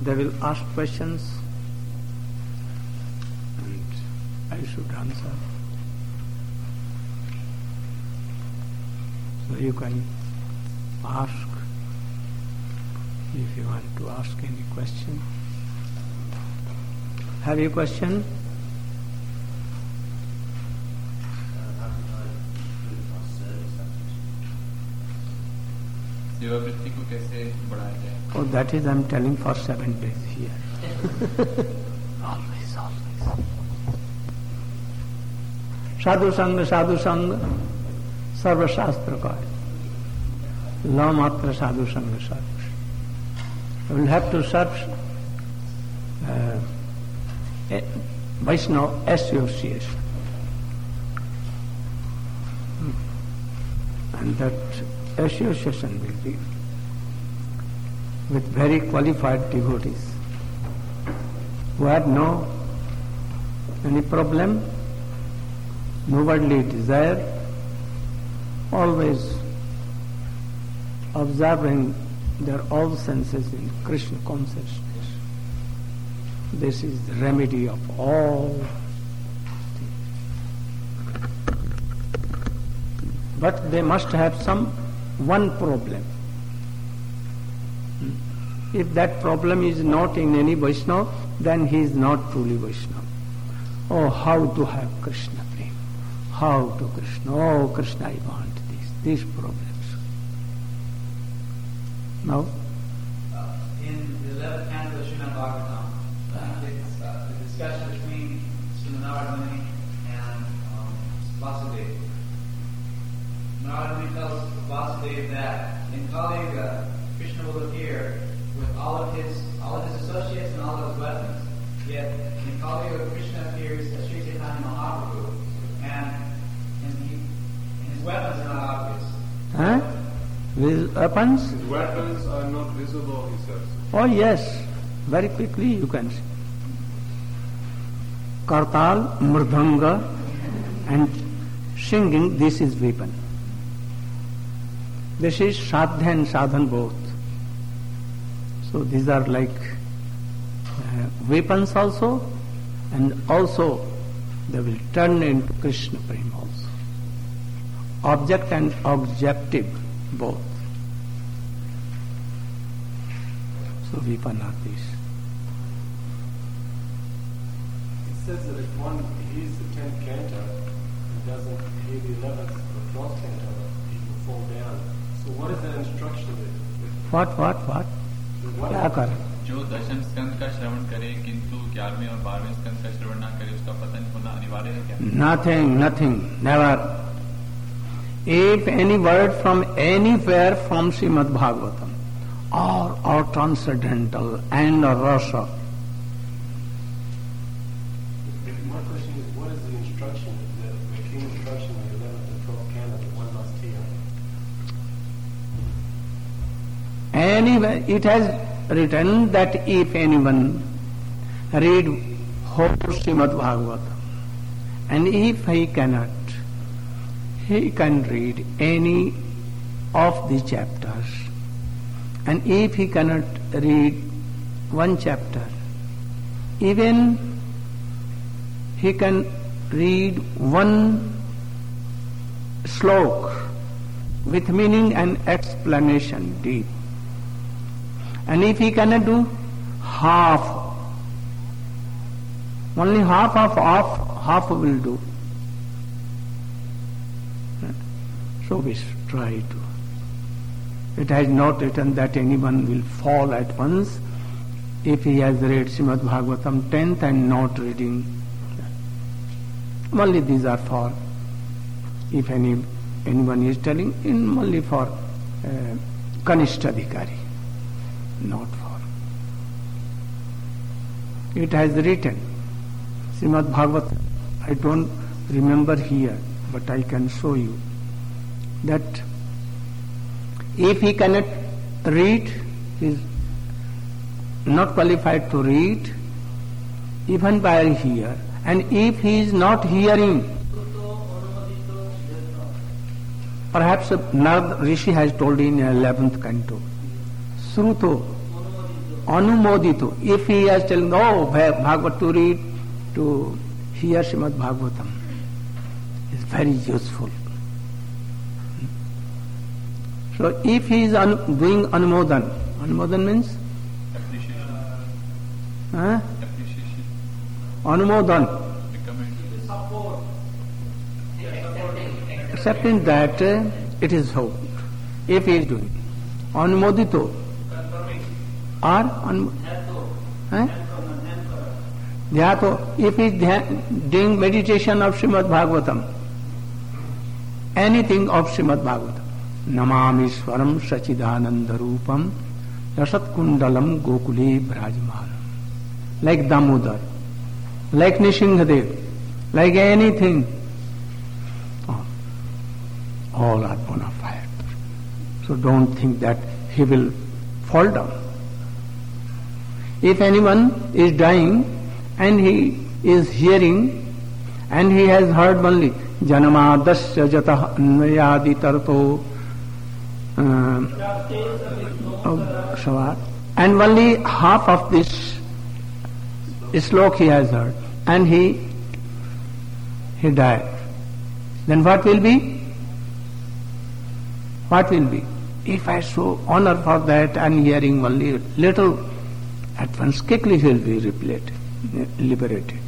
they will ask questions and I should answer. So you can ask if you want to ask any question. Have you a question? Oh, that is I'm telling for 7 days here. Always. Sadhu Sangha, Sarva Shastra ka hai. La matra Sadhu Sangha sadhu. We will have to search Vaishnava association. And that association will be with very qualified devotees who have no any problem, no worldly desire, always observing their all senses in Krishna consciousness. This is the remedy of all things. But they must have one problem. If that problem is not in any Vaishnava, then he is not truly Vaishnava. Oh, how to have Krishna prema? How to Krishna? Oh, Krishna, I want these problems. Now? In the 11th canto of Srimad Bhagavatam, it's the discussion between Srimad Narada Muni and Vasudeva. Narada Muni tells Vasudeva that in Kali Yuga, Krishna will appear with all of his associates and all of his weapons. Yet in Kali Yuga, Krishna appears as Sri Chaitanya Mahaprabhu, and his weapons are not obvious. Huh? With weapons? His weapons are not visible, he says. Oh yes, very quickly you can see. Kartal, mridanga and singing, this is weapon. This is sadhya and sadhan both. So these are like weapons also, and also they will turn into Krishna prema also. Object and objective both. So weapon are these. It says that if one hears the 10th canto and doesn't hear the 11th or 12th canto, he will fall down. So what is that instruction with? What? क्या कर? जो दशम स्कंद का श्रवण करे किंतु 11वें और 12वें स्कंद का श्रवण ना करे उसका पतन होना अनिवार्य है क्या? Nothing, never. If any word from anywhere from Srimad Bhagavatam or transcendental and rasa. My question is, what is the instruction, the key instruction in the 11th and 12th canto that one must hear? Anyway, it has written that if anyone read whole Srimad Bhagavatam, and if he cannot, he can read any of the chapters, and if he cannot read one chapter, even he can read one slok with meaning and explanation deep. And if he cannot do half, only half will do. So we try to. It has not written that anyone will fall at once if he has read Srimad Bhagavatam 10th and not reading. Only these are for, if anyone is telling, only for Kanishtadhikari. Not for. It has written, Srimad Bhagavatam, I don't remember here, but I can show you, that if he cannot read, he is not qualified to read, even by hear, and if he is not hearing, perhaps Narad Rishi has told in 11th canto, Sruto, Anumodito. If he is telling, Bhagavad to read, to hear Srimad Bhagavatam, is very useful. So if he is doing Anumodan means? Appreciation. Appreciation. Anumodan. Support. Accepting that it is so. If he is doing Anumodito or Dhyato, if he is doing meditation of Srimad Bhagavatam, anything of Srimad Bhagavatam, Namami Swaram Sachidananda Rupam Rasat Kundalam Gokule Brajmanam, like Damodar, like Nrsimhadev, like anything, all are bona fide. So don't think that he will fall down. If anyone is dying and he is hearing and he has heard only Janamadasya Jatah Anvayadi Tarto and only half of this slok he has heard and he died, then what will be? What will be? If I show honor for that and hearing only little, at once quickly he will be liberated.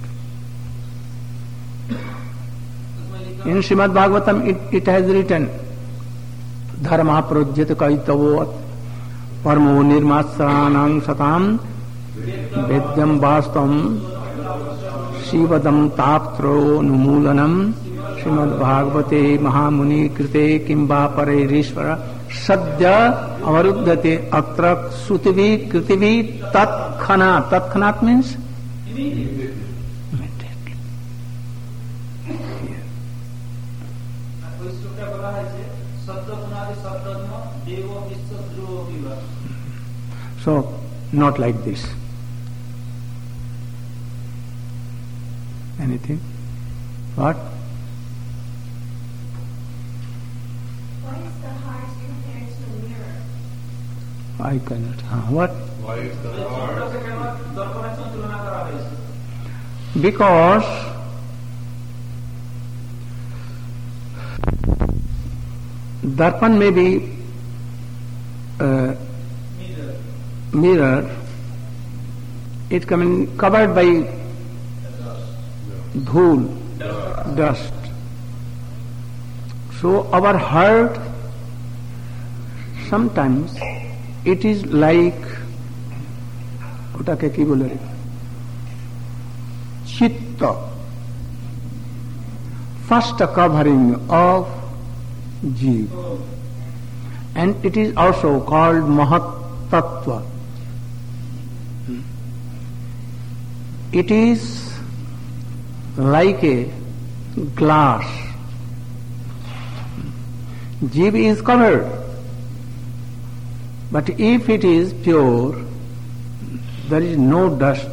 In Srimad Bhagavatam it has written, Dharma projyat kaitavo parmo nirmasranang satam vedyam vastavam shivadam taptro numulanam Srimad Bhagavate Mahamuni Krite Kimba Parerishvara Sadya Avaruddhate Atra Sutivi Kritivi Tatkhanat. Tatkhanat means? Immediately. So, not like this. Anything? What? I cannot. What? Why is the heart? Because darpan may be mirror. It covered by dhool, dust. So our heart sometimes it is like ওটাকে কি বলে chitta, first covering of jiva, and it is also called Mahat Tattva. It is like a glass. Jiva is covered. But if it is pure, there is no dust.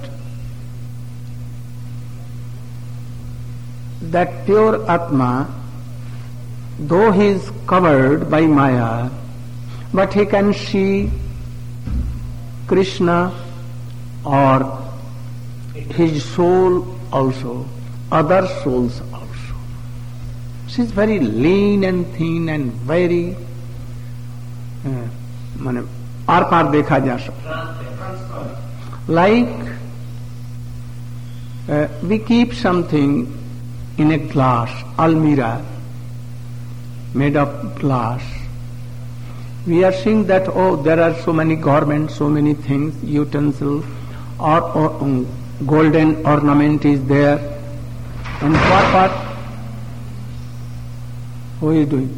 That pure Atma, though he is covered by Maya, but he can see Krishna or his soul also, other souls also. She is very lean and thin and very माने आर पार देखा जा सकता. Like we keep something in a glass, almirah, made of glass. We are seeing that, there are so many garments, so many things, utensils, or golden ornament is there. And what? Who is doing?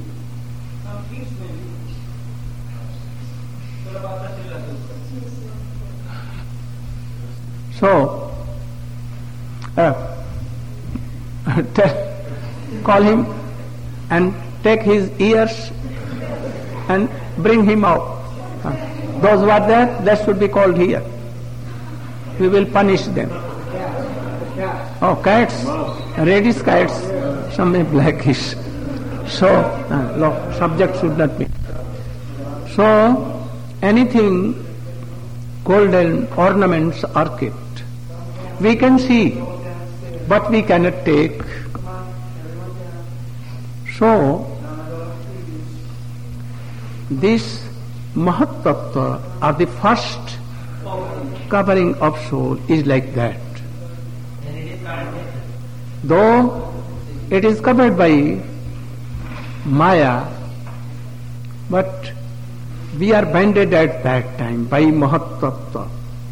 So, call him and take his ears and bring him out. Those who are there, that should be called here. We will punish them. Oh, cats, reddish cats, some may blackish. So, subject should not be. So, anything golden ornaments are kept. We can see, but we cannot take. So, this Mahat Tattva, or the first covering of soul, is like that. Though it is covered by Maya, but we are banded at that time by Mahat Tattva.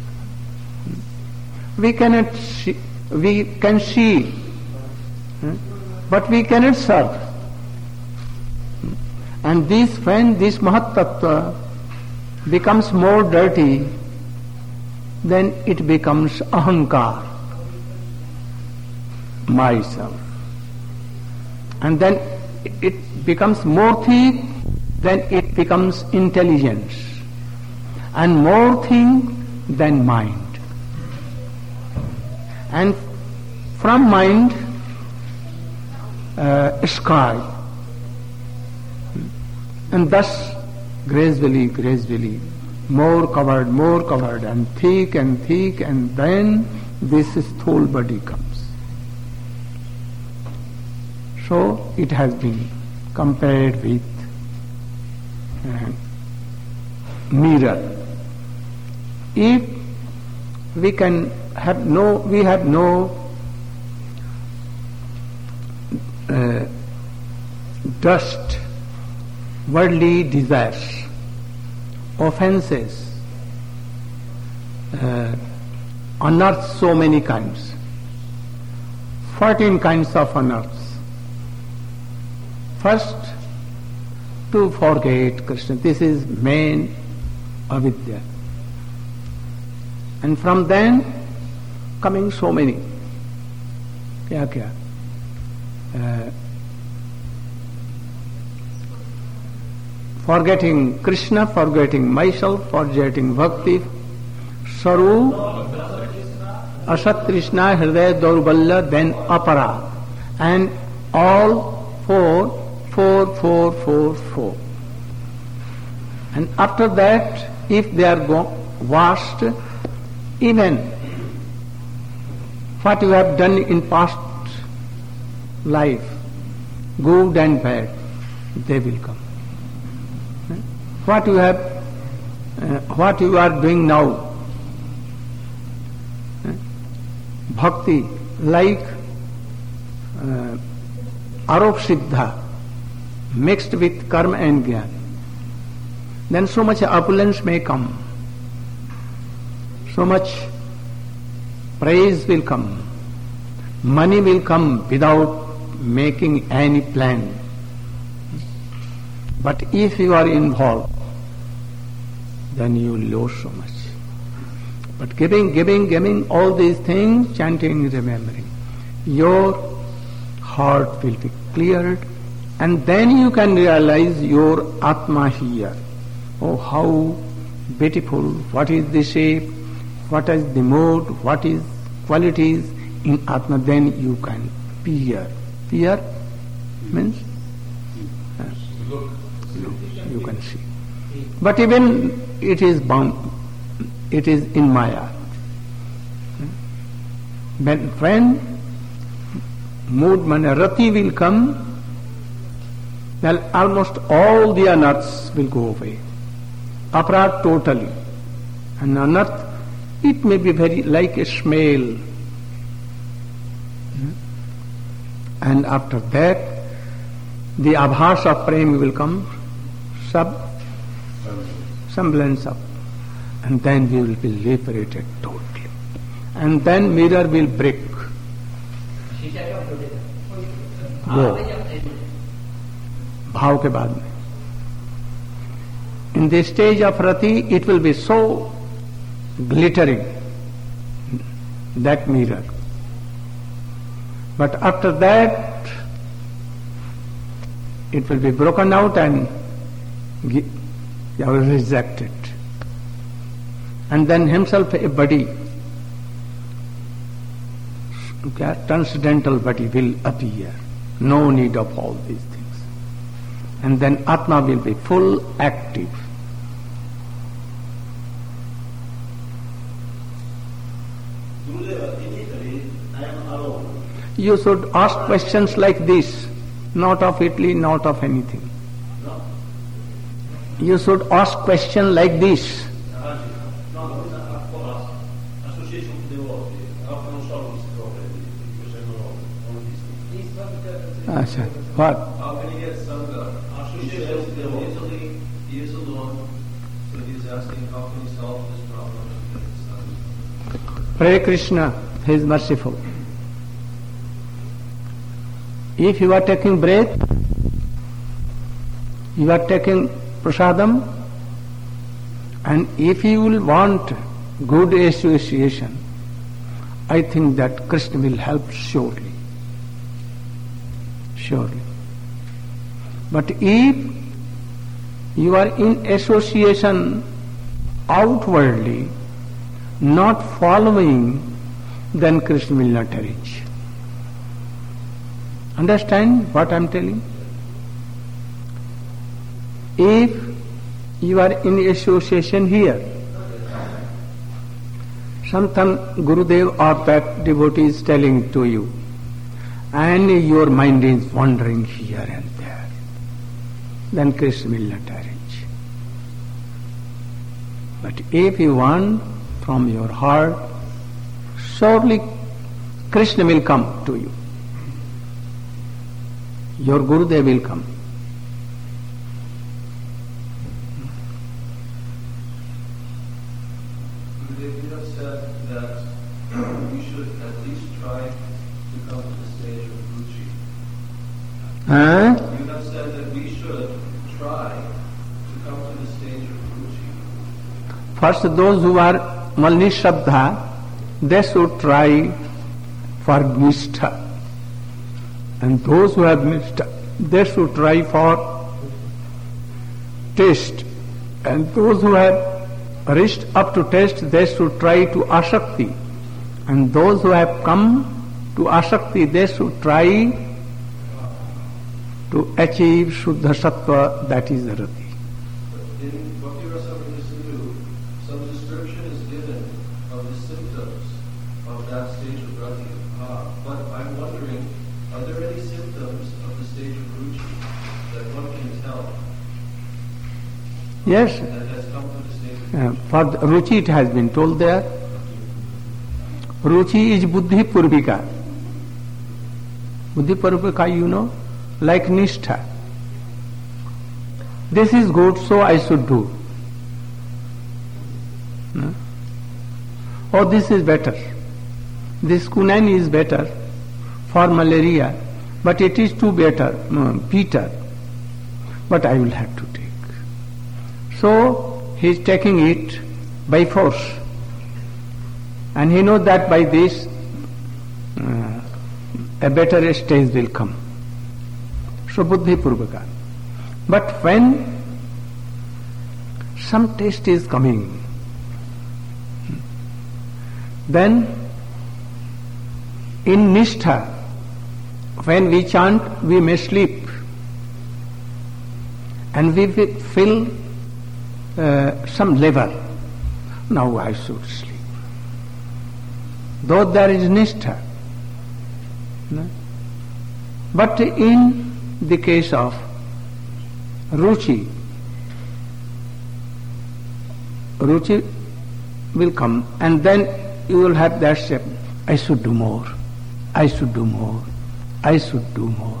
We cannot see, we can see, but we cannot serve. And when this Mahat Tattva becomes more dirty, then it becomes ahankar, myself. And then it becomes more thick, then it becomes intelligence. And more thing than mind. And from mind, sky. And thus, gradually, more covered, and thick, and then this whole body comes. So it has been compared with mirror. If we have no dust, worldly desires, offenses, unearths so many kinds, 14 kinds of unearths. First, to forget Krishna. This is main avidya. And from then, coming so many. Kya? Forgetting Krishna, forgetting myself, forgetting bhakti, saru, asat Krishna, hridaya daurbalya, then apara. And all four. And after that, if they are washed, even what you have done in past life, good and bad, they will come. What you are doing now, bhakti, like arop siddha, mixed with karma and jnana, then so much opulence may come, so much praise will come, money will come without making any plan. But if you are involved, then you lose so much. But giving all these things, chanting, remembering, your heart will be cleared. And then you can realize your Atma here. Oh, how beautiful, what is the shape, what is the mode, what is qualities in Atma, then you can peer. Peer means? Look, you can see. But even it is bound, it is in Maya. When mood manarati will come, then almost all the unearths will go away. Aparat totally. And unearth, it may be very like a smell. And after that, the abhas of prema will come, semblance of, and then we will be liberated totally. And then mirror will break. Go. भाव के बाद में. In the stage of rati, it will be so glittering, that mirror. But after that, it will be broken out and rejected. And then himself a body, transcendental body will appear. No need of all these things. And then Atma will be full active. Gurudev, in Italy, I am alone. You should ask questions like this, not of Italy, not of anything. No. You should ask questions like this. No, of course. Association of devoti. Non solo questi problemi, perché sono all these things. What? How can he get Sangha? Association of devoti. He is alone, so he is asking how can he solve this problem of getting Sangha? Hare Krishna, He is merciful. If you are taking breath, you are taking prasadam, and if you will want good association, I think that Krishna will help surely. Surely. But if you are in association outwardly, not following, then Krishna will not reach. Understand what I am telling? If you are in association here, sometime Gurudev or that devotee is telling to you, and your mind is wandering here and there, then Krishna will not reach. But if you want from your heart, surely Krishna will come to you. Your Gurudev will come. Gurudev, you have said that we should at least try to come to the stage of ruchi. Huh? You have said that we should try to come to the stage of ruchi. First, those who are Malnishabdha, they should try for Nishtha. And those who have Nishtha, they should try for taste. And those who have reached up to taste, they should try to Asakti. And those who have come to Asakti, they should try to achieve Shuddha Sattva, that is Rati. In Bhakti Rasa Sindhu, some description is given of the symptoms of that stage of Rati. But I'm wondering, are there any symptoms of the stage of ruchi that one can tell Yes, that has come to the stage of for the Ruchi it has been told there. Ruchi is Buddhi Purvika. Buddhi Purvika, you know, like Nishtha. This is good, so I should do. No? Or this is better. This quinine is better for malaria, but it is too bitter. But I will have to take. So he is taking it by force, and he knows that by this a better stage will come. So Buddhi Purvaka. But when some taste is coming, then in Nishtha, when we chant, we may sleep, and we will feel some level. Now I should sleep. Though there is Nishtha. No? But in the case of Ruchi will come, and then you will have that step. I should do more. I should do more. I should do more.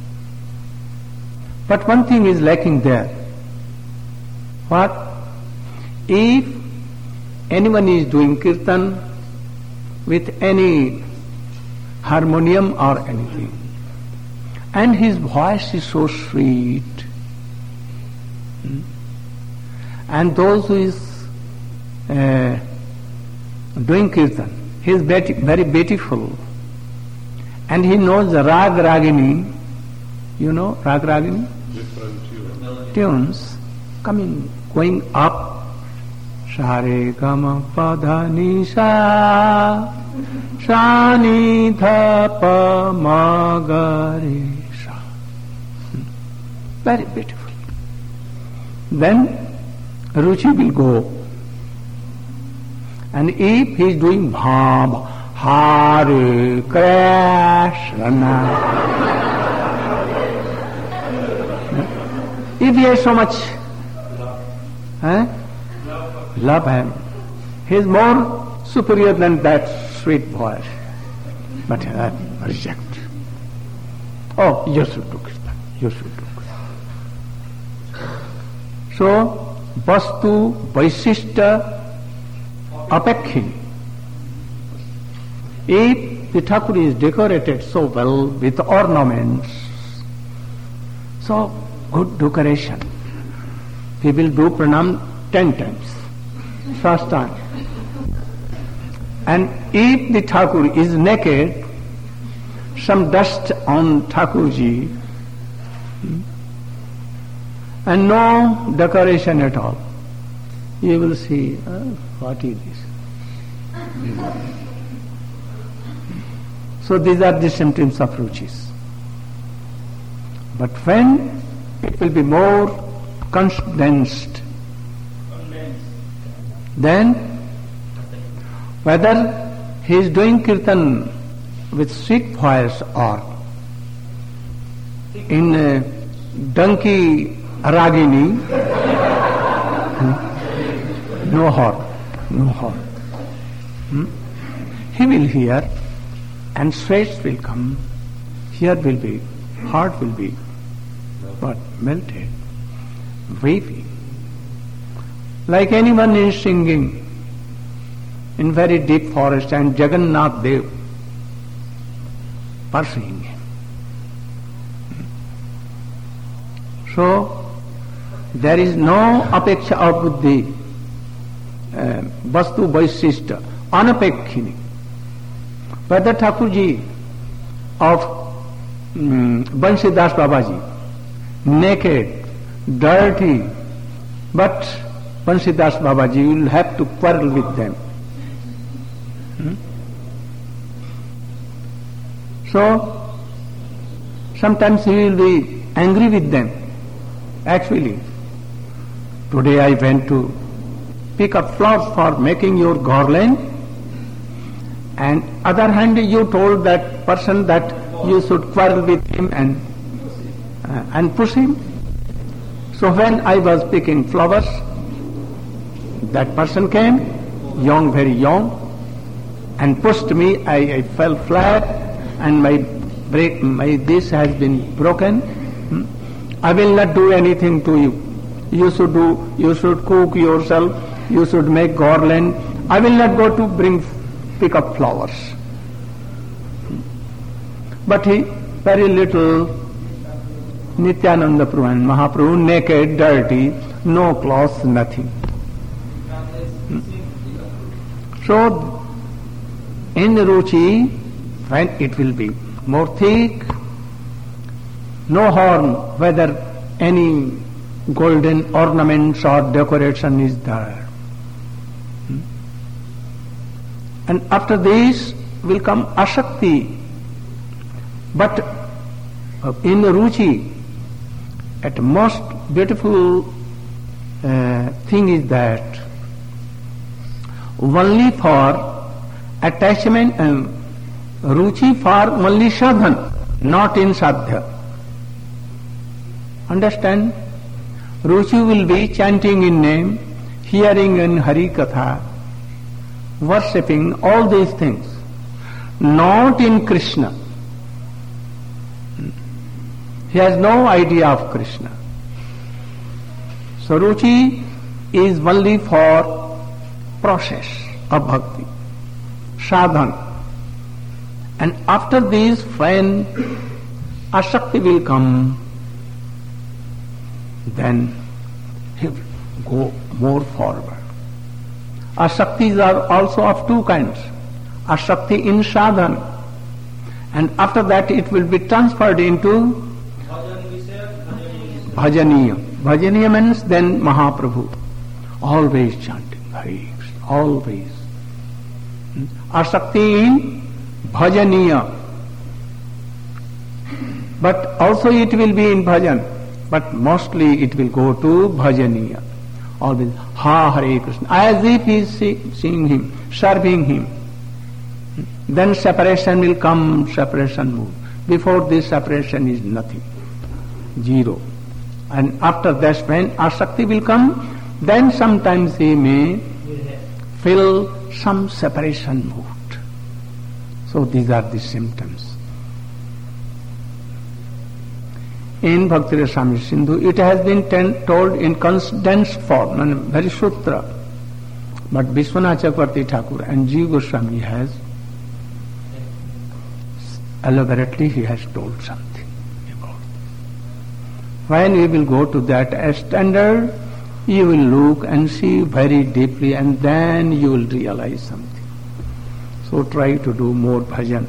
But one thing is lacking there. What? If anyone is doing kirtan with any harmonium or anything, and his voice is so sweet, and those who is doing kirtan, he is very beautiful, and he knows the Rag Ragini, you know Rag Ragini? Different Tunes going up. Share Gama Pada Nisha Shani Thapa Magarisha. Very beautiful. Then Ruchi will go, And if he is doing Bhava, Hare Krishna, if he has so much love him, he is more superior than that sweet voice. But reject. Oh, you should do Krishna. You should do Krishna. So, Vastu Vaishishta Apekhi. If the Thakur is decorated so well with ornaments, so good decoration, he will do pranam 10 times, first time. And if the Thakur is naked, some dust on Thakurji, and no decoration at all, you will see, what is this? So these are the symptoms of ruchis. But when it will be more condensed, then whether he is doing kirtan with sweet voice or in donkey ragini, no harm. He will hear and sweats will come, here will be, heart will be but melted, weeping. Like anyone is singing in very deep forest and Jagannath Dev pursuing him. So there is no apeksha of buddhi, vastu vaishishta, anapekkhini. Whether Thakurji of Bansidas Babaji, naked, dirty, but Bansidas Babaji will have to quarrel with them. So, sometimes he will be angry with them. Actually, today I went to pick up flowers for making your garland, and other hand you told that person that you should quarrel with him and push him. So when I was picking flowers, that person came, young, very young, and pushed me. I fell flat, and my this has been broken. I will not do anything to you. You should cook yourself. You should make garland. I will not go to pick up flowers. But he, very little, Nityananda Prabhu and Mahaprabhu, naked, dirty, no clothes, nothing. So, in Ruchi, when it will be more thick, no harm whether any golden ornaments or decoration is there. And after this will come Asakti. But in Ruchi, at most beautiful thing is that only for attachment and Ruchi for only sadhan, not in sadhya. Understand? Ruchi will be chanting in name, hearing in Hari Katha, worshipping, all these things, not in Krishna. He has no idea of Krishna. So Ruchi is only for process of bhakti, sadhan. And after this, when Asakti will come, then he will go more forward. Asaktis are also of two kinds. Asakti in sadhan, and after that it will be transferred into bhajaniya. Bhajaniya means then Mahaprabhu, always chanting Hare Krishna, always. Asakti in bhajaniya, but also it will be in bhajan, but mostly it will go to bhajaniya. always Ha Hare Krishna, as if he is seeing him, serving him. Then separation will come, separation move. Before this separation is nothing, zero. And after that, when asakti will come, then sometimes he may feel some separation mood. So these are the symptoms. In Bhakti Rasamrita Sindhu, it has been told in condensed form, very sutra. But Vishwanath Chakravarti Thakur and Jiva Goswami has elaborately he has told something about this. When we will go to that standard, you will look and see very deeply, and then you will realize something. So try to do more bhajan.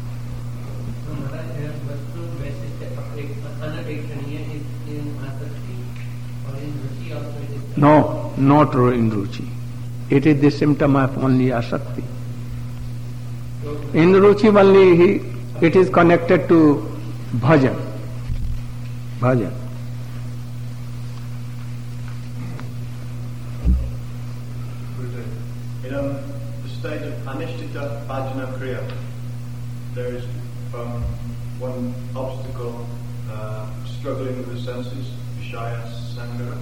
No, not in ruchi. It is the symptom of only asakti. In ruchi only it is connected to bhajan. Bhajan. In the stage of anishtita bhajana kriya, there is one obstacle, struggling with the senses, vishaya sangara.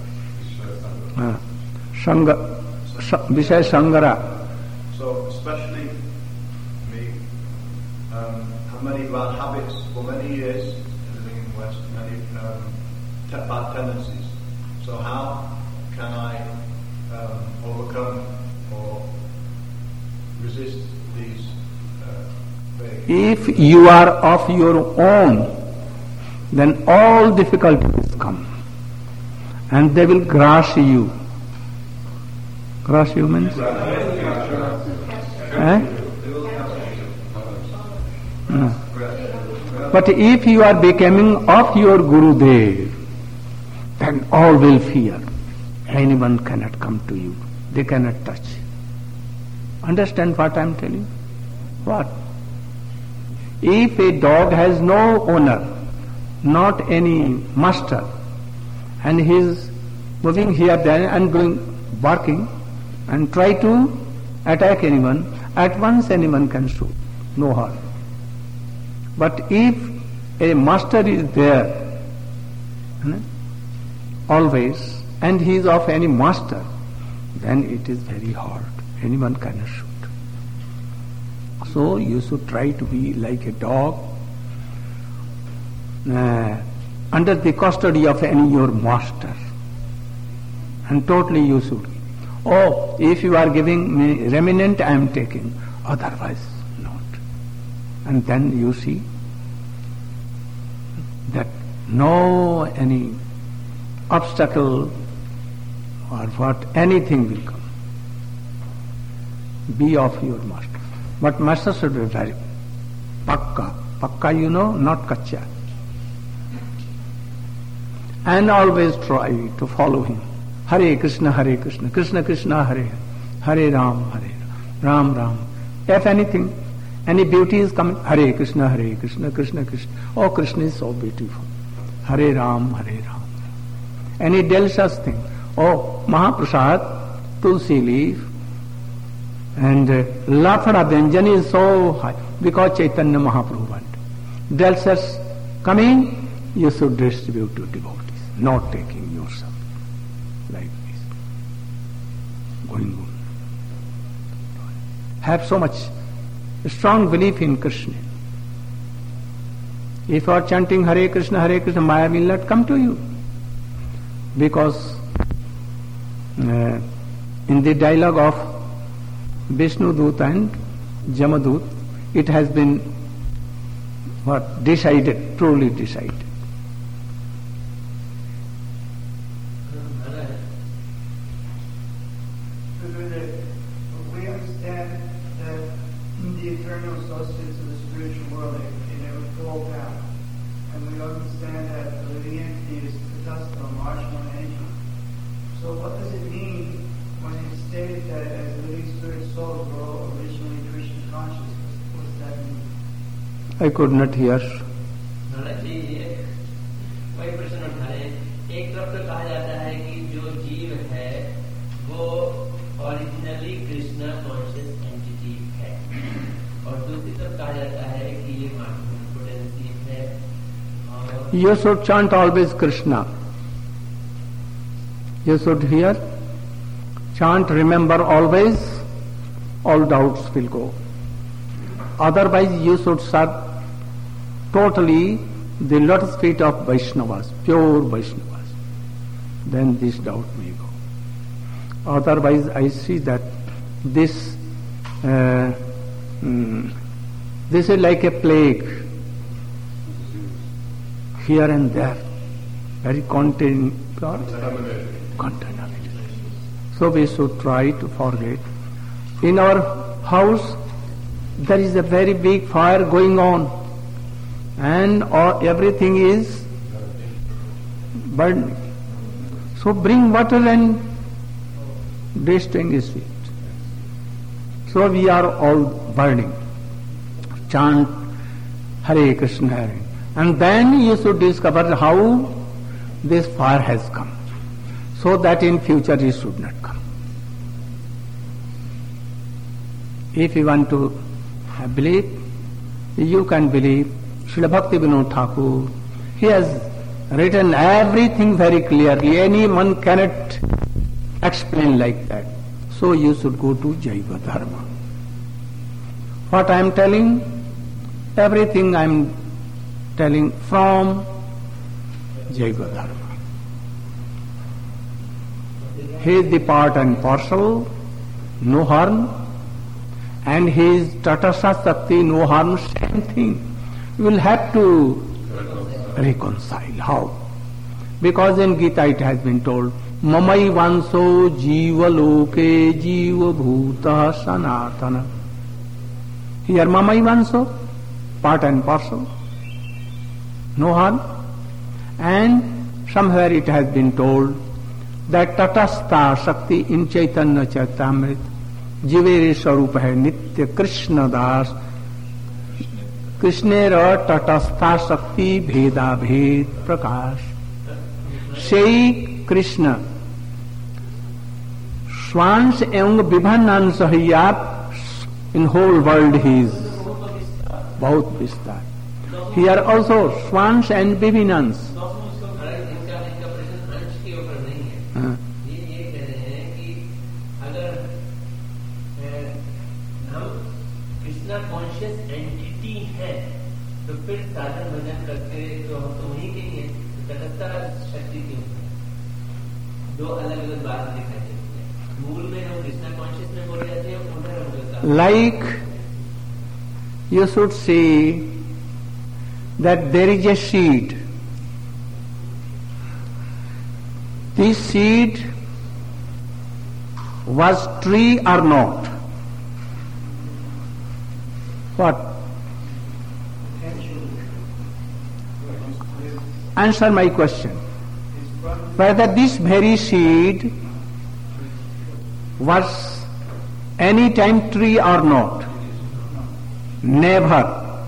Vishaya sangara. So especially me, have many bad habits for many years living in the West, many bad tendencies. So how can I overcome or resist these If you are of your own, then all difficulties come and they will grasp you. Grasp you means? But if you are becoming of your Gurudev, then all will fear. Anyone cannot come to you. They cannot touch. Understand what I am telling? What? If a dog has no owner, not any master, and he is moving here, there, and barking, and try to attack anyone, at once anyone can shoot, no harm. But if a master is there, always, and he is of any master, then it is very hard. Anyone cannot shoot. So you should try to be like a dog, under the custody of any your master. And totally you should. Oh, if you are giving me remnant, I am taking. Otherwise, not. And then you see that no any obstacle or what, anything will come. Be of your master. But master should be very pakka. Pakka, you know, not kacha. And always try to follow him. Hare Krishna, Krishna Krishna, Hare Hare Ram, Ram Ram. If anything, any beauty is coming, Hare Krishna, Krishna Krishna. Oh, Krishna is so beautiful. Hare Ram, Hare Ram. Any delicious thing. Oh, Mahaprasad, Tulsi leaf, and Lafada Vyanjan is so high because Chaitanya Mahaprabhu went. Delicious coming, you should distribute to devotees, not taking yourself like this. Going on. Have so much strong belief in Krishna. If you are chanting Hare Krishna, Maya will not come to you. Because in the dialogue of Vishnu Dut and Jamadut, it has been decided, truly decided. We understand that the eternal associates of the spiritual world, they never fall down. And we understand that the living entity is the dust of marginal energy. So what does it mean when it's stated that as living spirit souls were all originally Krishna conscious? What does that mean? I could not hear. वही प्रश्न उठा रहे। एक तरफ तो कहा जाता है कि जो जीव है you should chant always Krishna. You should hear, chant, remember always, all doubts will go. Otherwise you should serve totally the lotus feet of Vaishnavas, pure Vaishnavas. Then this doubt may go. Otherwise I see that this is like a plague, here and there, very contaminated. So we should try to forget. In our house there is a very big fire going on, and everything is burning. So bring water and extinguish it. So we are all burning. Chant Hare Krishna Hare. And then you should discover how this fire has come, so that in future it should not come. If you want to believe, you can believe. Srila Bhaktivinoda Thakur, he has written everything very clearly. Anyone cannot explain like that. So you should go to Jaiva Dharma. What I am telling, everything I am telling from Jaiva Dharma. He is the part and parcel, no harm, and he is Tatastha Shakti, no harm, same thing. You will have to reconcile. How? Because in Gita it has been told, Mamai vanso jiva loke jiva bhuta sanatana. Here Mamai vanso, part and parcel, no harm. And somewhere it has been told that Tatastha Shakti in Chaitanya Charitamrita Jivere Swarup hai Nitya Krishna Das Krishnera Tatastha Shakti Bheda Bhed Prakash. Sei Krishna Swans एवं विभिन्न अंश in whole world he is बहुत विस्तार. Here also swans and vivinans. Conscious entity है तो फिर साधन भजन करते तो हम तो वहीं के ही है. तटस्था शक्ति क्यों है? दो अलग अलग बात दिखाई देती है. मूल में हम कृष्णा कॉन्शियस में बोले जाते हैं, उधर हम like you should see that there is a seed. This seed was tree or not? What? Answer my question. Whether this very seed was any time tree or not? Never.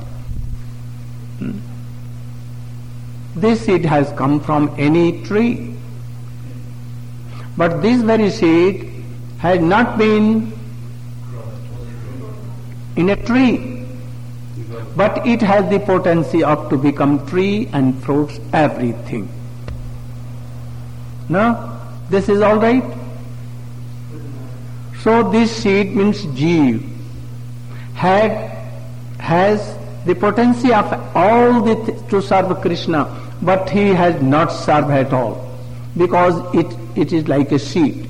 This seed has come from any tree. But this very seed has not been in a tree. But it has the potency of to become tree and fruits, everything. No? This is all right? So this seed means Jeev has the potency of all to serve Krishna, but he has not served at all, because it is like a seed.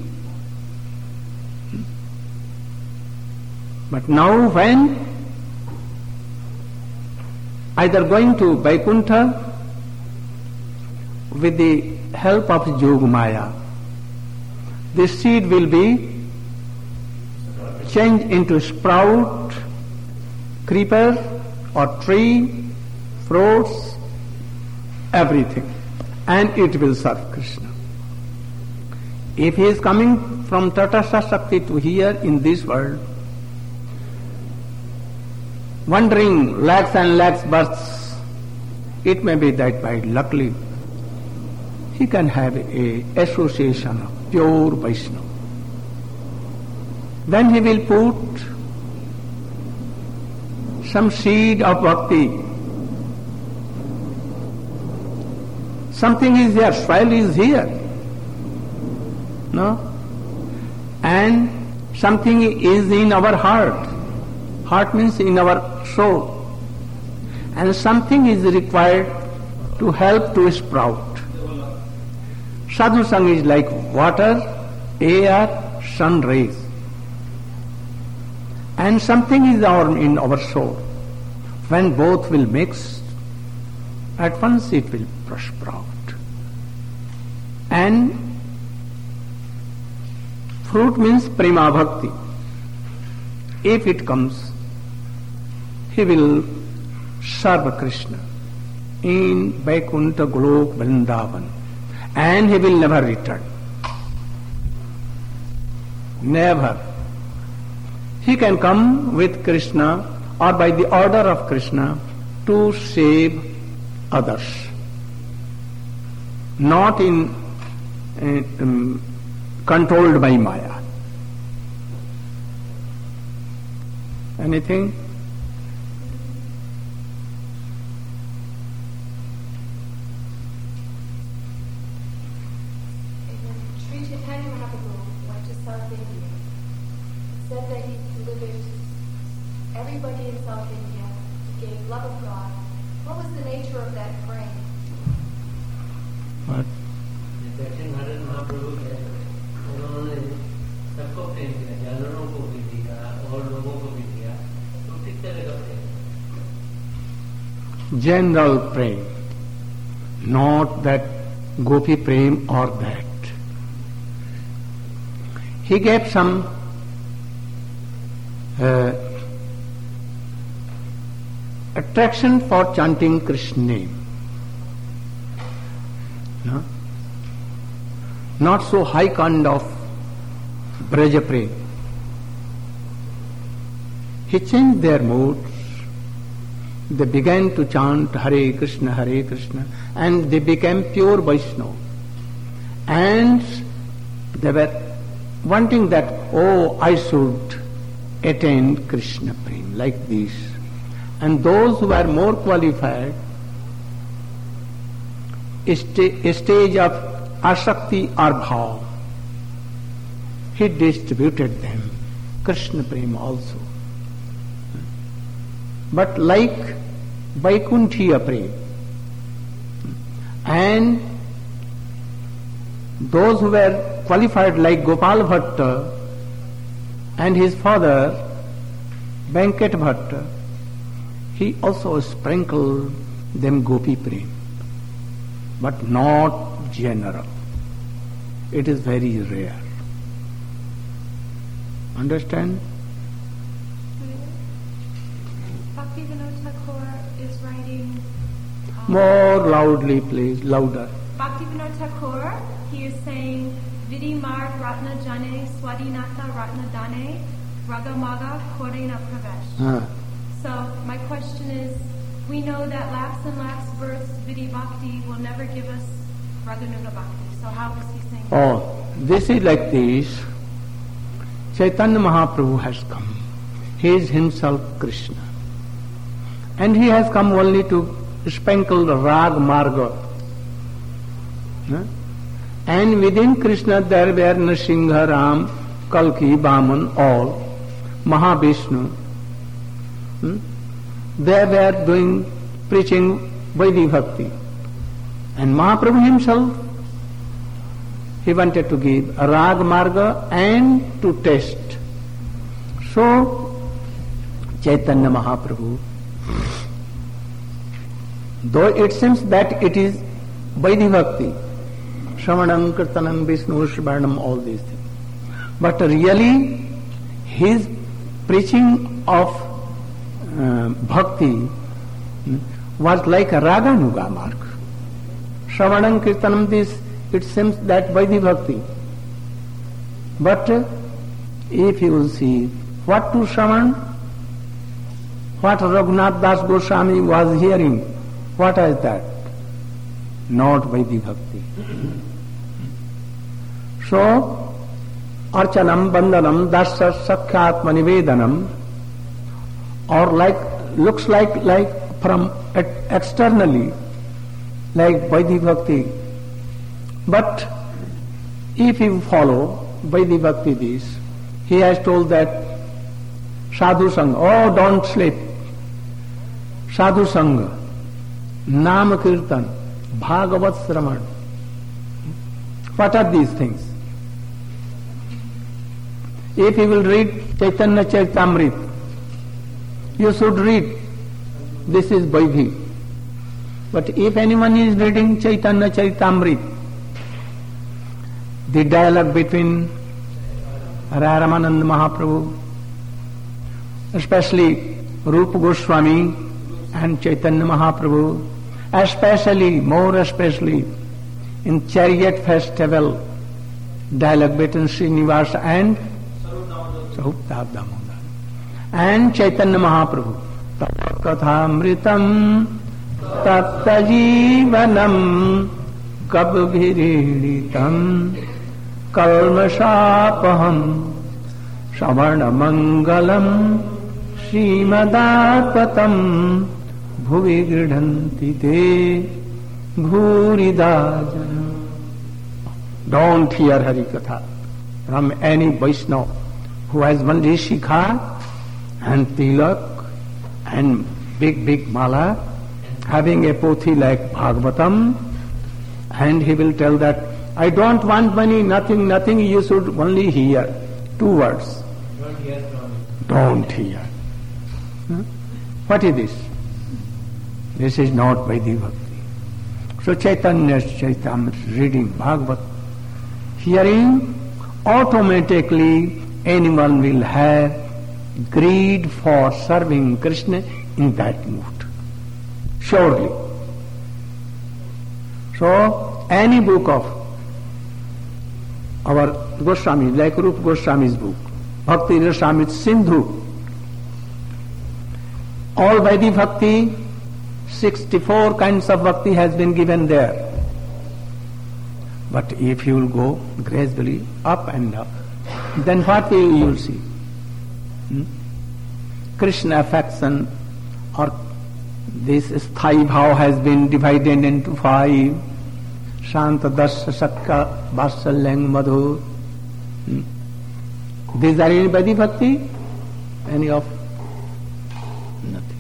But now when either going to Vaikuntha with the help of Yog Maya, this seed will be changed into sprout, creeper or tree, fruits, everything, and it will serve Krishna. If he is coming from Tatastha Shakti to here in this world, wandering lakhs and lakhs births, it may be that by luckily he can have a association of pure Vaishnava. Then he will put some seed of bhakti Something is there, soil is here. No? And something is in our heart. Heart means in our soul. And something is required to help to sprout. Sadhu Sangha is like water, air, sun rays. And something is in our soul. When both will mix, at once it will sprout. And fruit means prema bhakti. If it comes, he will serve Krishna in Vaikuntha Golok Vrindavan, and he will never return. Never. He can come with Krishna or by the order of Krishna to save others, not controlled by Maya. Anything? Sri Chaitanya Mahaprabhu went to South India. Said that he delivered everybody in South India. He gave love of God. What was the nature of that praying? What? दक्षिण भारत महाप्रभु के उन्होंने सबको प्रेम किया, जानवरों को भी दिया और लोगों को भी दिया, तो किस तरह का प्रेम? General prem, not that gopi prem or that. He gave some attraction for chanting Krishna name. No? Not so high kind of Braja prem. He changed their moods. They began to chant Hare Krishna, and they became pure Vaishnava. And they were wanting that, oh, I should attain Krishna prem, like this. And those who were more qualified, a stage of asakti or bhav, he distributed them Krishna prem also. But like Vaikunthiya prem, and those who were qualified like Gopal Bhatta and his father Venkat Bhatta, he also sprinkled them gopi prem, but not general. It is very rare. Understand? Bhaktivinoda Thakur is writing... More loudly, please, louder. Bhaktivinoda Thakur, he is saying, Vidi Marg Ratna Jane Swadinatha Ratna Dane Ragamaga Korena Pravesh. So my question is, we know that lakhs and lakhs verse Vidi Bhakti will never give us Raganuga Bhakti. So how is he saying? Oh, this is like this. Chaitanya Mahaprabhu has come. He is himself Krishna. And he has come only to sprinkle the Rag Marga. And within Krishna there were Nrsimha, Ram, Kalki, Vaman, all, Mahavishnu. They were preaching Vaidhi Bhakti. And Mahaprabhu himself, he wanted to give a Rag Marga and to test. So, Chaitanya Mahaprabhu, though it seems that it is Vaidhi Bhakti, Shravanam, Kirtanam, Vishnu, Shravanam, all these things, but really his preaching of Bhakti was like a Raganuga mark. Shravanam, Kirtanam, this, it seems that Vaidhi Bhakti. But if you will see what to Shravan, what Raghunath Das Goswami was hearing, what is that? Not Vaidhi Bhakti. So, Archanam, Bandhanam, Dasya, Sakhyatma Nivedanam, or like, looks like from externally, like Vaidhi Bhakti. But if you follow Vaidhi Bhakti this, he has told that Sadhu Sangha, oh don't sleep, Sadhu Sangha, Nam Kirtan, Bhagavat Sraman. What are these things? If you will read Chaitanya Charitamrita, you should read, this is Vaidhi. But if anyone is reading Chaitanya Charitamrita, the dialogue between Ramananda Mahaprabhu, especially Rupa Goswami and Chaitanya Mahaprabhu, more especially in Chariot Festival, dialogue between Srinivasa and Sarup Damodar and Chaitanya Mahaprabhu. Kathamritam Tattajivanam Kabhiritam Kalmashapaham Savarna Mangalam Srimadapatam Bhuvi Gridhanti Te Bhuridajana. Don't hear Harikatha from any Vaishnava who has only Shikha and Tilak and big mala, having a pothi like Bhagavatam, and he will tell that, I don't want money, nothing, you should only hear. 2 words. Don't hear from me. Don't hear. What is this? This is not Vaidhi Bhakti. So Chaitanya Charitamrita, reading Bhagavat, hearing, automatically anyone will have greed for serving Krishna in that mood. Surely. So, any book of our Goswami, like Rupa Goswami's book, Bhakti Rasamrita Sindhu, all Vaidhi Bhakti, 64 kinds of Bhakti has been given there. But if you will go gradually up and up, then what will you see? Krishna affection, or this Sthai Bhav has been divided into 5. Shanta, Dasya, Sakya, Vatsalyang, Madhur. These are in Vaidhi Bhakti? Any of? Nothing.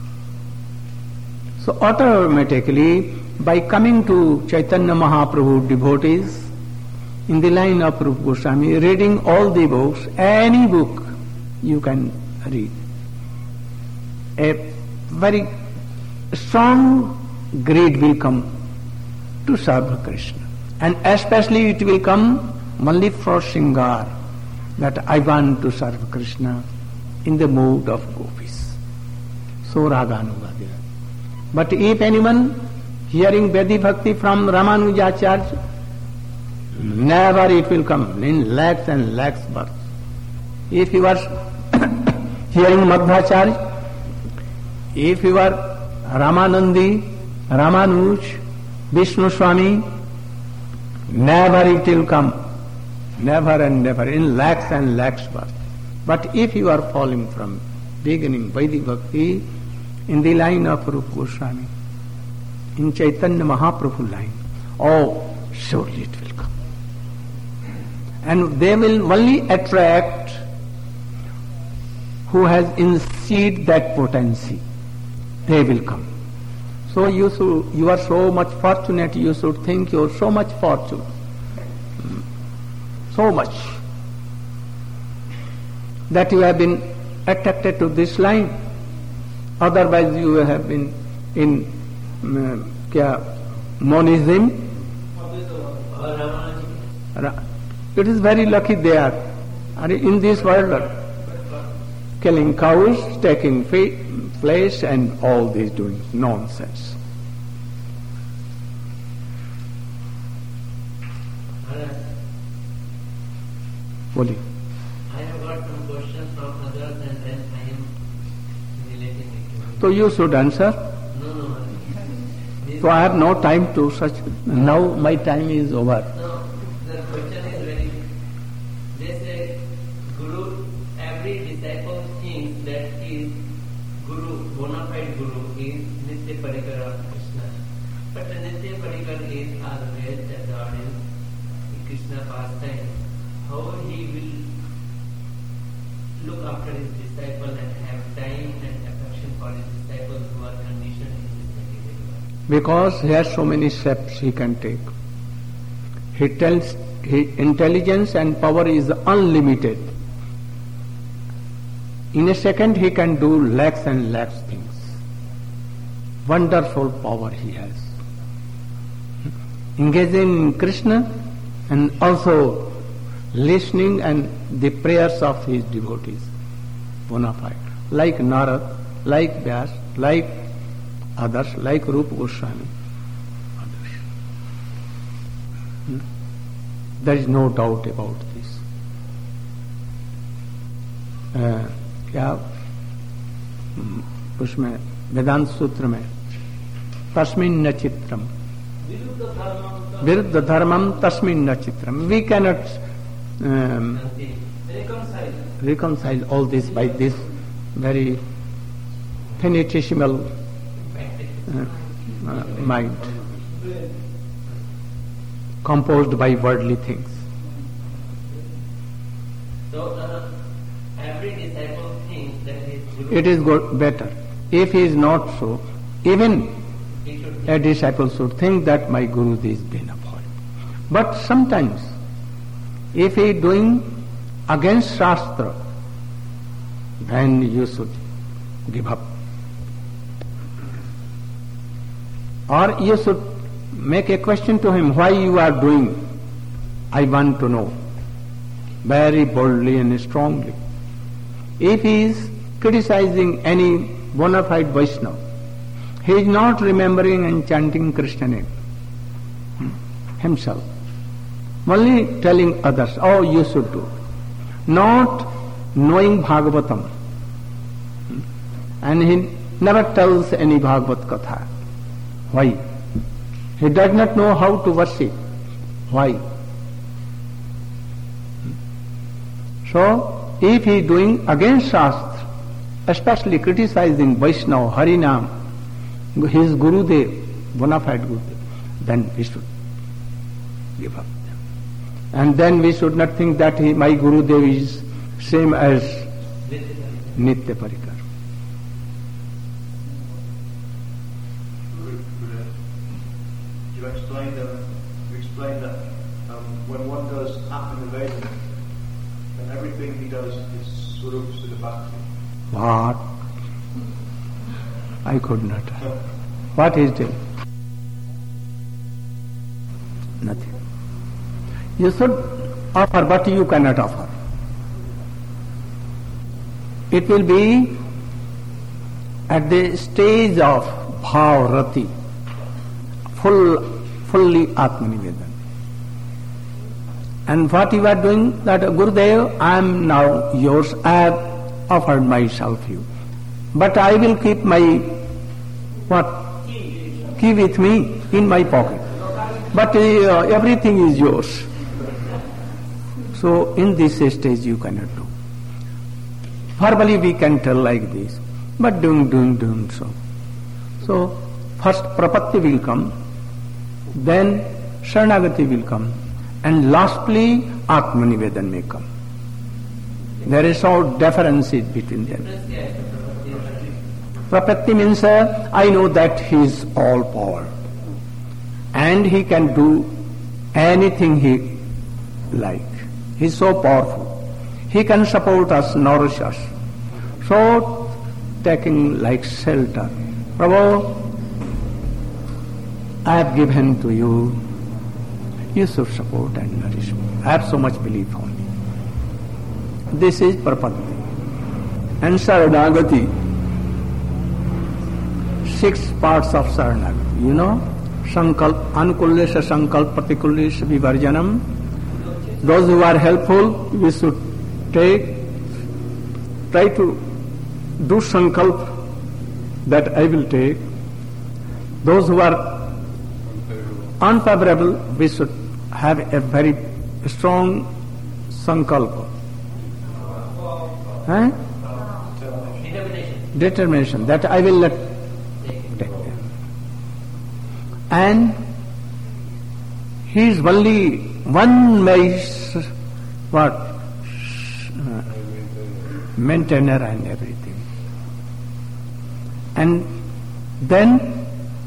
So automatically, by coming to Chaitanya Mahaprabhu devotees, in the line of Rupa Goswami, reading all the books, any book you can read, a very strong greed will come to serve Krishna. And especially it will come only for Shringar, that I want to serve Krishna in the mood of gopis. So Raganuga there. But if anyone hearing Vaidhi Bhakti from Ramanujacharya, never it will come in lakhs and lakhs births. If you are hearing Madhvacharya, if you are Ramanandi, Ramanuj, Vishnu Swami, never it will come. Never and never, in lakhs and lakhs births. But if you are falling from beginning Vaidhi Bhakti in the line of Rupa Goswami, in Chaitanya Mahaprabhu line, oh, surely it will come. And they will only attract who has in seed that potency. They will come. So you are so much fortunate, you should think you are so much fortunate. So much that you have been attracted to this line. Otherwise you have been in monism. It is very lucky they are in this world, killing cows, taking flesh, and all this doing nonsense. I have got some questions from others and then I am relating it to you. So you should answer. No. So I have no time to such. Now my time is over. No, the question is very. They say, Guru, every disciple thinks that his Guru, bona fide Guru, is Nitya Parikara of Krishna. But Nitya Parikar is always adored in Krishna pastime. How he will look after his disciples and have time and affection for his disciples who are conditioned in this material world? Because he has so many steps he can take. He tells his intelligence and power is unlimited. In a second he can do lakhs and lakhs things. Wonderful power he has. Engaging in Krishna and also listening and the prayers of his devotees. Bona fide. Like Narad, like Vyas, like others, like Rupa Goswami. Others. There is no doubt about this. क्या उसमें वेदांत सूत्र में तस्मिन् न चित्रम विरुद्ध धर्मम तस्मिन् न चित्रम. We cannot reconcile all this by this very finitesimal mind composed by worldly things. So every disciple thinks that his Guru It is good, better. If he is not so, even a disciple should think that my Guru is been avoided. But sometimes, if he is doing against Shastra, then you should give up. Or you should make a question to him, why you are doing? I want to know. Very boldly and strongly. If he is criticizing any bona fide Vaishnava, he is not remembering and chanting Krishna name himself. Only telling others, oh, you should do. Not knowing Bhagavatam. And he never tells any Bhagavat Katha. Why? He does not know how to worship. Why? So, if he is doing against Shastra, especially criticizing Vaishnava, Harinam, his Gurudev, bona fide Gurudev, then we should give up. And then we should not think that my Gurudev is same as Nitya Parikar. You explained that when one does Atma-nivedana, then everything he does is Swarup Siddha Bhakti. What? I could not. What is it? Nothing. You should offer, but you cannot offer. It will be at the stage of bhav rati, fully Atma-nivedana. And what you are doing, that Gurudev, I am now yours, I have offered myself you. But I will keep my key with me in my pocket. But everything is yours. So in this stage you cannot do. Verbally we can tell like this, but doing so. So first prapatti will come, then Sharanagati will come, and lastly Atma-nivedana may come. There is no differences between them. Prapatti means I know that he is all power and he can do anything he like. He is so powerful. He can support us, nourish us. So taking like shelter. Prabhu, I have given to you. You should support and nourish me. I have so much belief on me. This is Prapatti. And Saranagati. 6 parts of Saranagati. You know? Sankalp, Anukullesha Sankalp, Patikulesha Vivarjanam. Those who are helpful, we should try to do Sankalp that I will take. Those who are unfavorable, we should have a very strong Sankalpa. Determination that I will not take them. and he is only one maintainer and everything. And then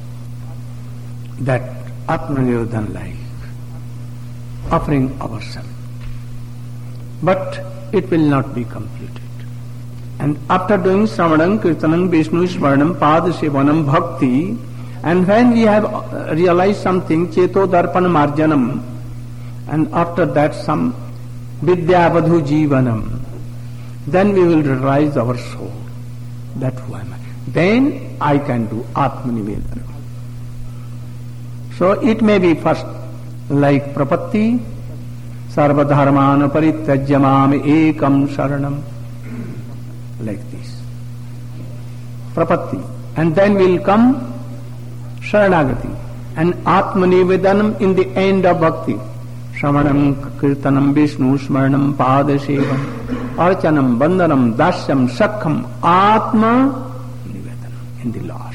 that Atmanivedana like offering ourselves. But it will not be completed. And after doing Sravanam, Kirtanam, Vishnu, Smaranam, Pada Sevanam, Bhakti, and when we have realized something, Cheto Darpan Marjanam, and after that some Vidyavadhu Jivanam, then we will realize our soul, that who am I. Then I can do Atmanivedana. So it may be first like Prapatti, Sarvadharmana Parityajyamam Ekam Sharanam, like this. Prapatti. And then will come Sharanagati. And Atmanivedanam in the end of Bhakti. Shravanam, Kirtanam, Vishnu, Smaranam, Padasevam, Archanam, Bandhanam, Dasyam, Sakham, Atma Nivedanam in the last.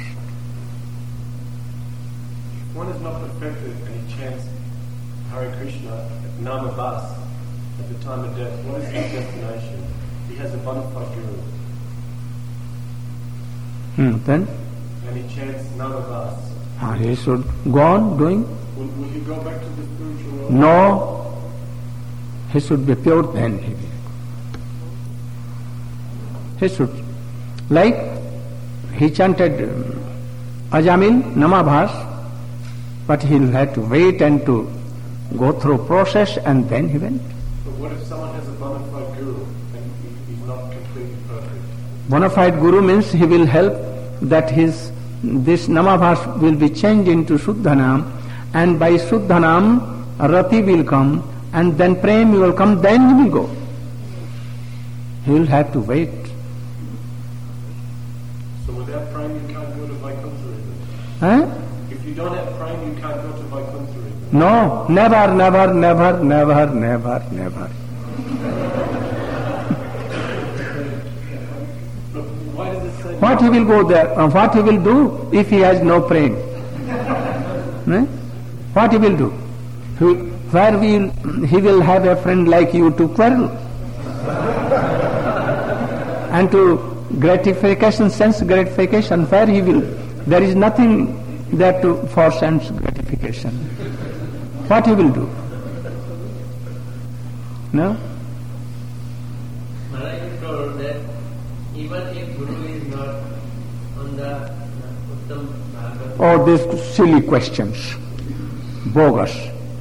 If one is not perfected and he chants Hare Krishna at Namabas at the time of death, what is his destination? He has a bona fide guru. Then? And he chants Namabas. He should go on doing? Will he go back to the spiritual world? No. He should be pure, then he will. He should. Like he chanted Ajamil, Namabhas, but he'll have to wait and to go through process and then he went. But what if someone has a bona fide guru and he's not completely perfect? Bona fide guru means he will help that this Namabhas will be changed into Shuddhanam, and by Shuddhanam Rati will come, and then Prem will come, then he will go. He will have to wait. So without Prem you can't go to Vaikuntha? Huh? If you don't have Prem you can't go to Vaikuntha? No, never, never, never, never, never, never. Why does it say What he will go there? What he will do if he has no praying? What he will do? He will have a friend like you to quarrel and to gratification, sense gratification. Where he will? There is nothing there for sense gratification. What he will do? No? Maharaj told that even if Guru is not on the Uttam Bhagavad. Oh, these silly questions. Bogus.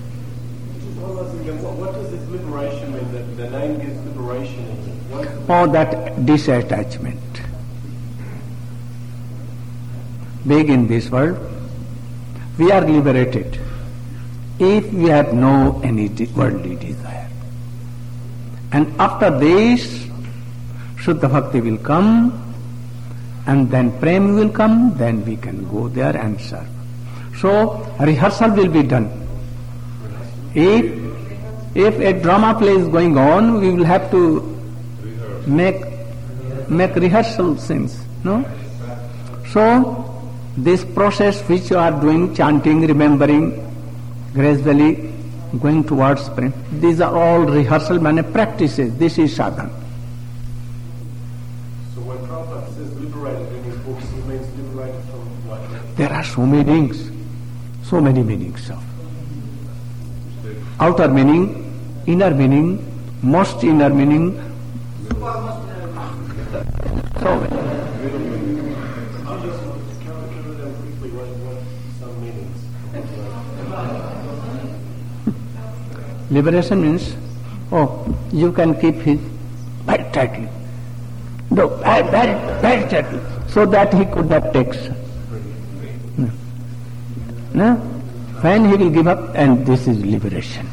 What does this liberation mean? The name gives liberation. Oh, that disattachment. Being in this world, we are liberated if we have no any worldly desire. And after this, Shuddha Bhakti will come, and then Prem will come, then we can go there and serve. So, rehearsal will be done. If a drama play is going on, we will have to make rehearsal scenes, no? So, this process which you are doing, chanting, remembering, gradually going towards Prem, these are all rehearsal practices. This is sadhana. So when Prabhupada says liberated in his books, he means liberated from what? There are so many meanings of outer meaning, inner meaning, most inner meaning. So many. Liberation means, you can keep his very tightly. No, very tightly, so that he could not take. No? When he will give up, and this is liberation.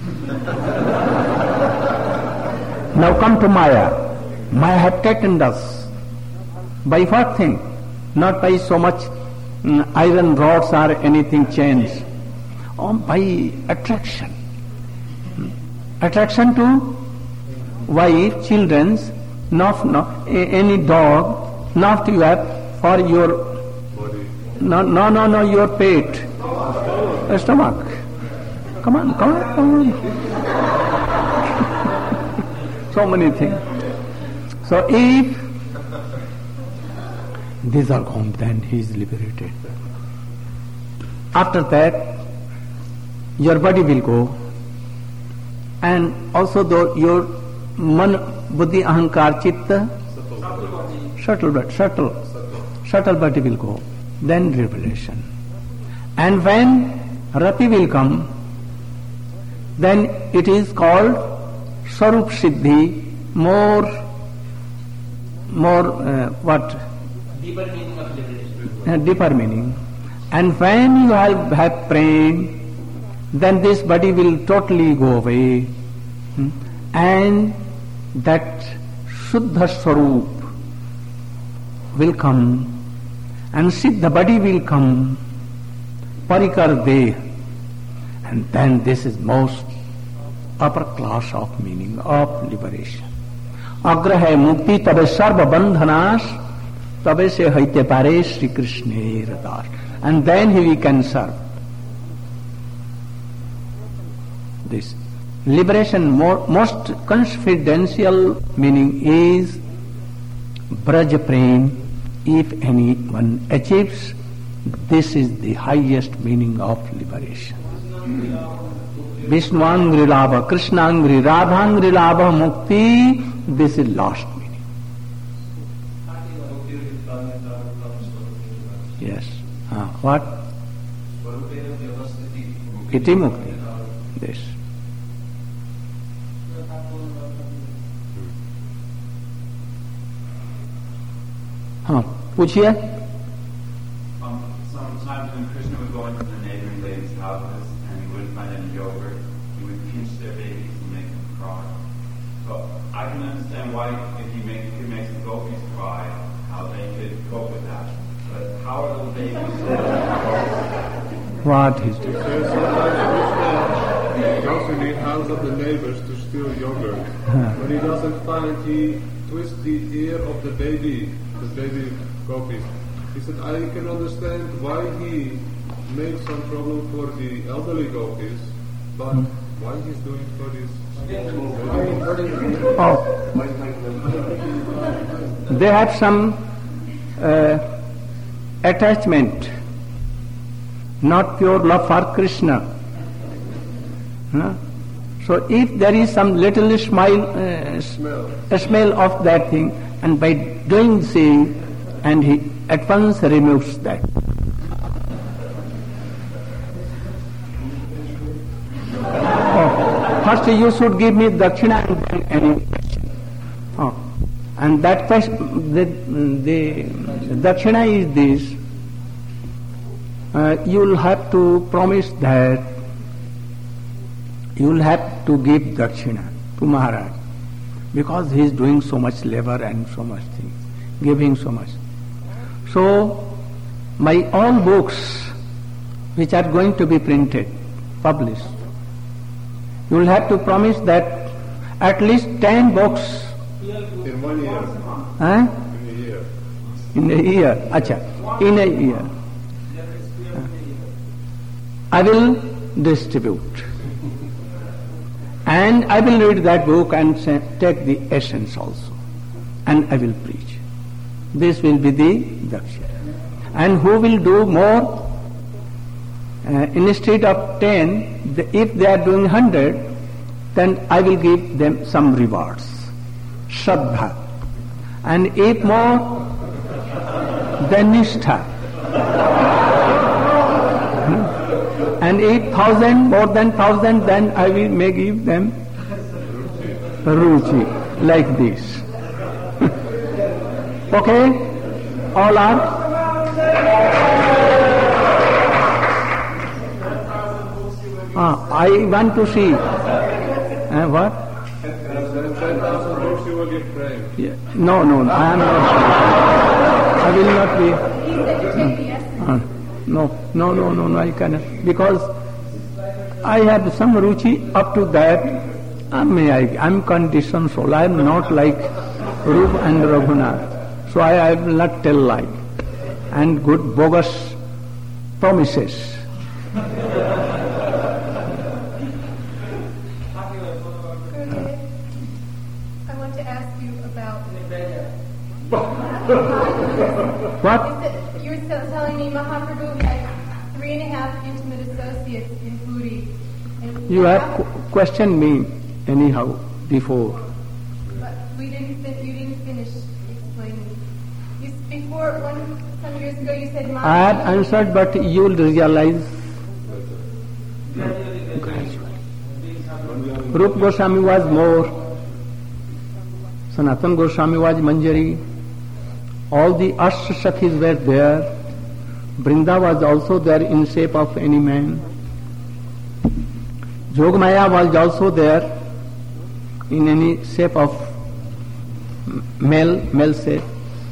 Now come to Maya. Maya have taken us. By what thing? Not by so much iron rods or anything chains. By attraction. Attraction to wife, children, not any dog, not you have for your body. No, your pet. stomach. Come on. So many things. So if these are gone, then he is liberated. After that, your body will go, and also your man, buddhi, ahankar, chitta, subtle body will go. Then revelation. And when rati will come, then it is called Sarup Siddhi, more what? Deeper meaning of liberation. Deeper meaning. And when you have prayed, then this body will totally go away, and that Shuddha Swarup will come, and Siddha body will come, Parikar Deh, and then this is most upper class of meaning of liberation. Agraha mukti tabe sarva bandhanas, tabe se haite pare Sri Krishna radar. And then he can serve. This liberation, most confidential meaning is Braj Prem. If anyone achieves, this is the highest meaning of liberation. Vishnuangri Labha, Krishnangri, Radhangri Labha, Mukti, this is last meaning. Yes. What? Iti Mukti. This. पूछिए. Sometimes when Krishna would go into the neighboring ladies' houses and he wouldn't find any yogurt, he would pinch their babies and make them cry. So I can understand why if he makes the gopis cry, how they could cope with that. But how are the babies? What is this? He goes in the house of the neighbors to steal yogurt. When he doesn't find, he twists the ear of the baby gopis. He said, I can understand why he makes some trouble for the elderly gopis, but why he's doing for this? They have some attachment, not pure love for Krishna. So if there is some little smell of that thing, and by doing so, and he at once removes that. First you should give me dakshina and then any question. And that question, the dakshina is this. You will have to promise that you will have to give dakshina to Maharaj, because he is doing so much labor and so much things, giving so much. So, my all books which are going to be printed, published, you will have to promise that at least 10 books. In 1 year. Huh? In a year. In a year. Acha. In a year. I will distribute. And I will read that book and take the essence also. And I will preach. This will be the dakshina. And who will do more? Instead of 10, if they are doing 100, then I will give them some rewards. Shraddha. And if more, then Nishtha. And if 1,000, more than 1,000, then I may give them Ruchi, like this. Okay? All are? I want to see. What? 10,000 books you will get framed. Yeah. No, I am not. I will not be. No, I cannot. Because I have some ruchi up to that. I am conditioned soul. I am not like Rup and Raghunath. So I will not tell lie and good bogus promises. What? You were telling me Mahaprabhu had 3.5 intimate associates in Puri. You had questioned me anyhow before. But you didn't finish explaining. Some years ago you said I had answered, but you will realize gradually. Rupa Goswami was more, Sanatana Goswami was Manjari, all the Ashtasakis were there, Vrinda was also there in shape of any man, Jogamaya was also there in any shape of male shape.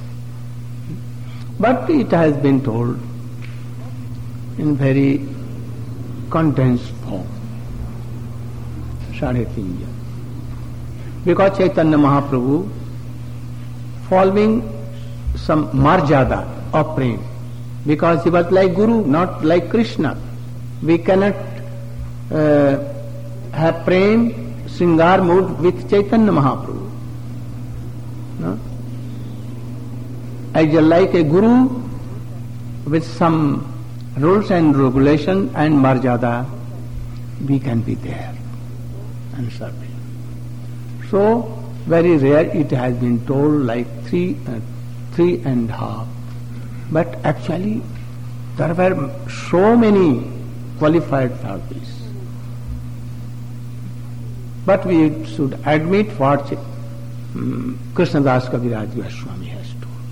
But it has been told in very condensed form. 3.5 years. Because Chaitanya Mahaprabhu, following some marjada of prema, because he was like Guru, not like Krishna. We cannot have prema, Sringar mood with Chaitanya Mahaprabhu. No? As like a Guru with some rules and regulations and marjada, we can be there and serve him. So, very rare it has been told like 3.5. But actually, there were so many qualified services. But we should admit what Krishnadas Kaviraj Goswami has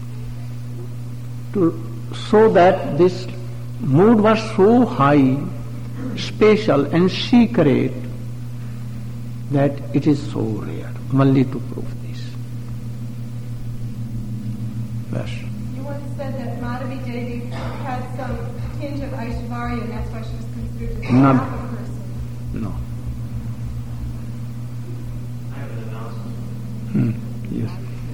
told. So that this mood was so high, special and secret that it is so rare, only to prove this. Yes. You once said that Madhavi Devi had some tinge of Aishvarya, and that's why she was considered a half a person. No. I have an announcement. Yes.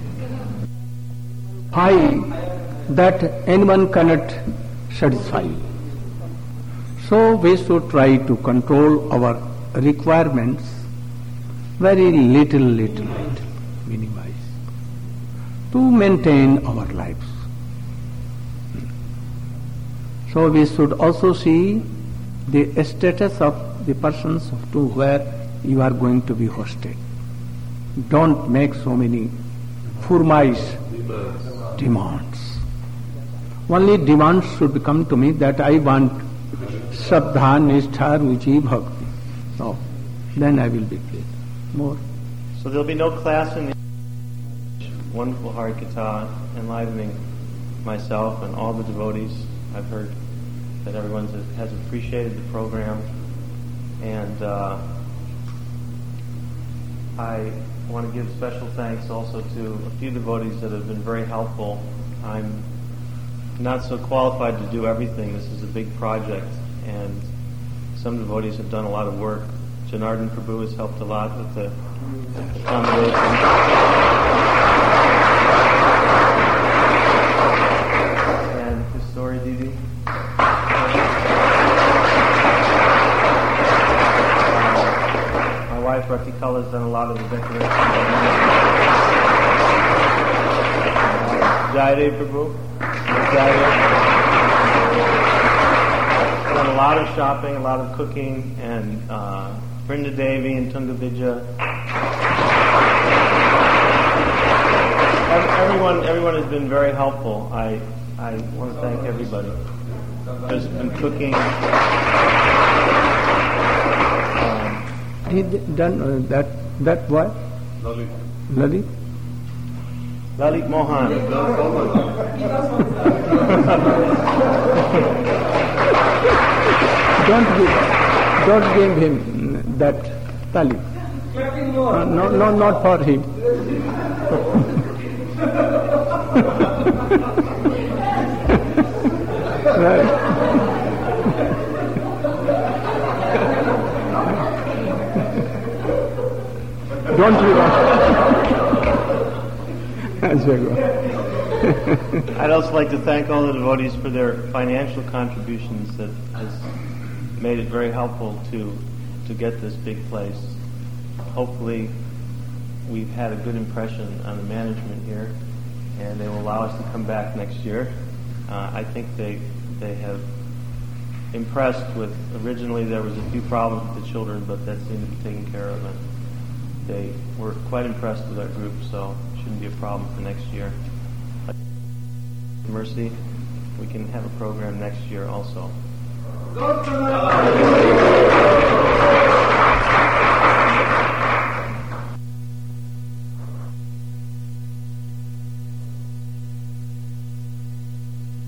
High that anyone cannot satisfy. So we should try to control our requirements very little, minimize, to maintain our lives. So we should also see the status of the persons to where you are going to be hosted. Don't make so many furmais, demands. Only demands should come to me that I want Shraddha, Nishtha, Ruchi, Bhakti. So, then I will be pleased. More. So there'll be no class in the wonderful Harikatha, enlivening myself and all the devotees. I've heard that everyone has appreciated the program, and I want to give special thanks also to a few devotees that have been very helpful. I'm not so qualified to do everything. This is a big project, and some devotees have done a lot of work. Janardhan Prabhu has helped a lot with the accommodation. And Kasturi Didi. My wife Ratikala has done a lot of the decoration. Jaydev Prabhu. Done a lot of shopping, a lot of cooking, and Brinda Devi and Tunga Vijay. Everyone has been very helpful. I want to thank everybody who's been cooking. He done that what? Lalit? Lalit Mohan. Don't give him that tali. No, not for him. Right. Don't you? I'd also like to thank all the devotees for their financial contributions that has made it very helpful to get this big place. Hopefully we've had a good impression on the management here, and they will allow us to come back next year. I think they have impressed with, originally there was a few problems with the children, but that seemed to be taken care of, and they were quite impressed with our group, so it shouldn't be a problem for next year. Mercy, we can have a program next year also. Go